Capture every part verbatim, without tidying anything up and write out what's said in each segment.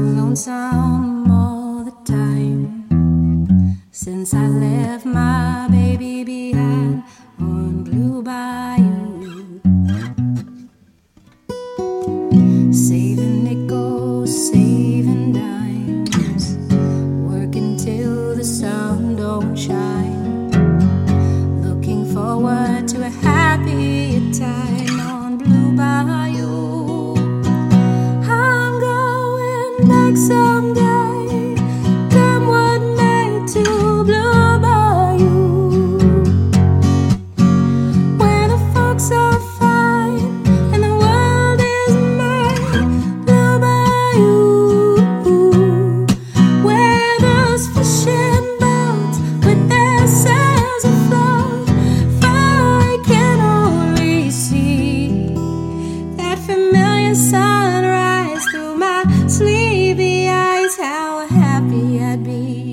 lonesome all the time since I left my baby behind on Blue Bayou. Saving nickels, saving dimes, working till the sun don't shine, looking forward to a happier time on Blue Bayou. I'm going back someday, come what may, to Blue Bayou, where the folks are fine and the world is mine. Blue Bayou, where those fishing boats with their sails afloat, I can only see that familiar sunrise through my sleepy eyes. How happy I'd be.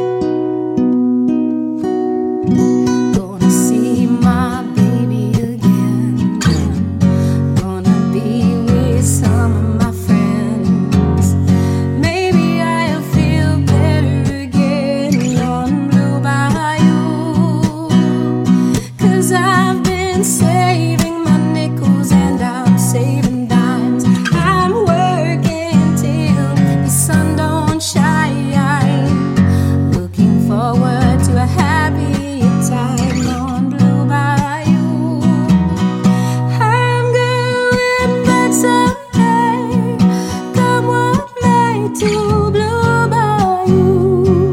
Gonna see my baby again, gonna be with some of my friends. Maybe I'll feel better again on Blue Bayou, 'cause I've been saving my nickels and I'm saving dimes. I'm working till the sun don't shine, looking forward to a happier time on Blue Bayou. I'm going back someday, come what may, to Blue Bayou,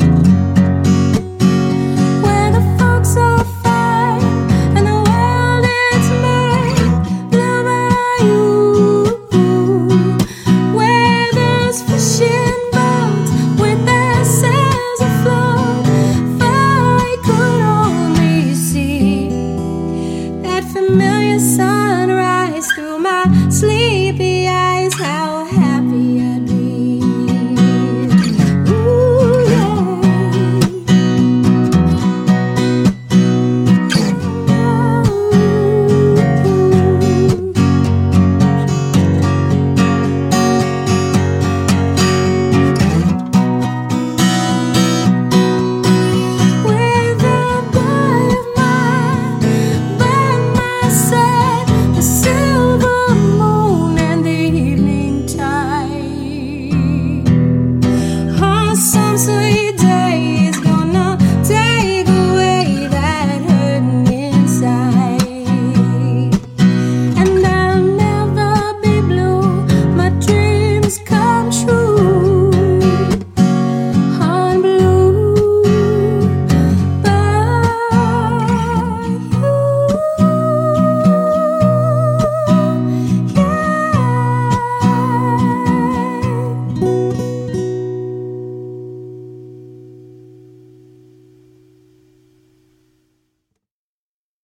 where the folks are fine and the world is mine. Blue Bayou, where those fishing boats with their sails afloat, if I could only see that familiar sunrise through my sleepy eyes, how happy I'd be. Ooh, yeah. With a boy of mine by my side, the silver moon and the evening tide. Oh, some say